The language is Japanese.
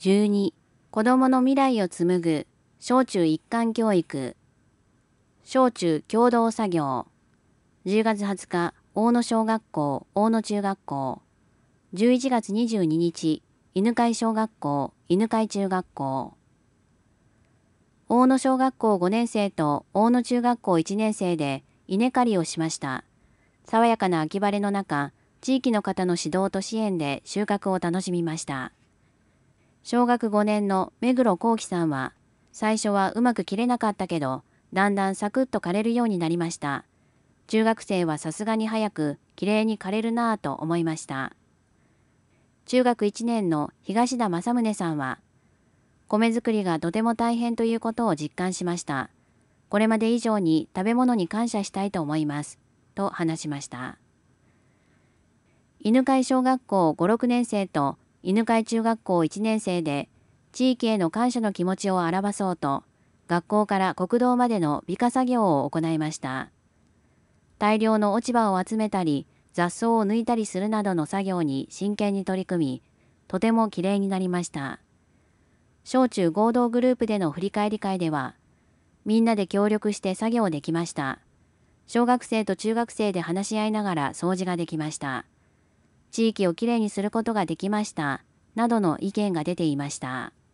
12、子どもの未来を紡ぐ小中一貫教育。小中共同作業。10月20日、大野小学校、大野中学校。11月22日、犬飼小学校、犬飼中学校。大野小学校5年生と大野中学校1年生で稲刈りをしました。爽やかな秋晴れの中、地域の方の指導と支援で収穫を楽しみました。小学5年の目黒幸喜さんは、最初はうまく切れなかったけど、だんだんサクッと刈れるようになりました。中学生はさすがに早くきれいに刈れるなぁと思いました。中学1年の東田正宗さんは、米作りがとても大変ということを実感しました。これまで以上に食べ物に感謝したいと思います。と話しました。犬飼小学校5、6年生と犬飼中学校1年生で地域への感謝の気持ちを表そうと、学校から国道までの美化作業を行いました。大量の落ち葉を集めたり、雑草を抜いたりするなどの作業に真剣に取り組み、とてもきれいになりました。小中合同グループでの振り返り会では、みんなで協力して作業できました。小学生と中学生で話し合いながら掃除ができました。地域をきれいにすることができました。などの意見が出ていました。